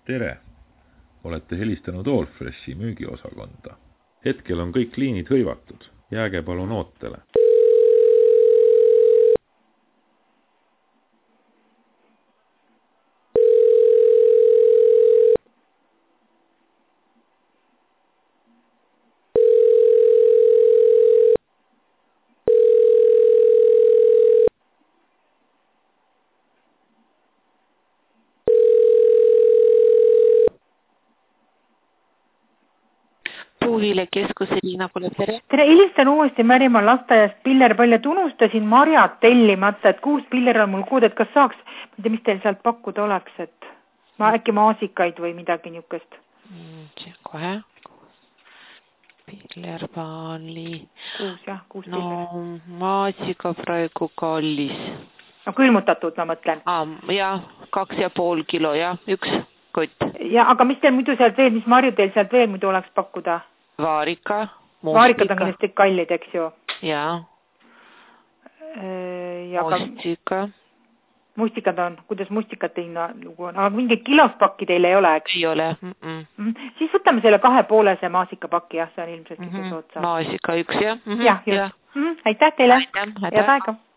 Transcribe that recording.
Tere! Olete helistanud Allfreshi müügiosakonda. Hetkel on kõik liinid hõivatud. Jääge palun ootele. Puuvile keskuse Liina pole tere. Tere, helistan uuesti Märimaa lasteaiast pillerpalja. Unustasin marjad tellimata, et 6 piller on mul kuud, et kas saaks, ma ei tea, mis teil sealt pakkuda oleks, et äkki maasikaid või midagi niukest. Kohe. Pillerpalli. 6 no, piller. Maasika praegu kallis. No külmutatud, ma mõtlen. Ja 2,5 kilo, ja 1 kott. Ja, aga mis teil muidu sealt veel, mis marju teil sealt veel muidu oleks pakkuda? Vaarika, mustika. Vaarikad on kindlasti kallid, eks ju? Ja mustika. Mustikad on, kuidas mustikate hinna lugu on, aga mingid kilospakki teil ei ole, eks? Ei ole. Siis võtame selle 2,5 maasikapaki, jah, see on ilmselt sootsa. Maasika 1, jah? Jah, just. Aitäh teile. Aitäh. Head aega.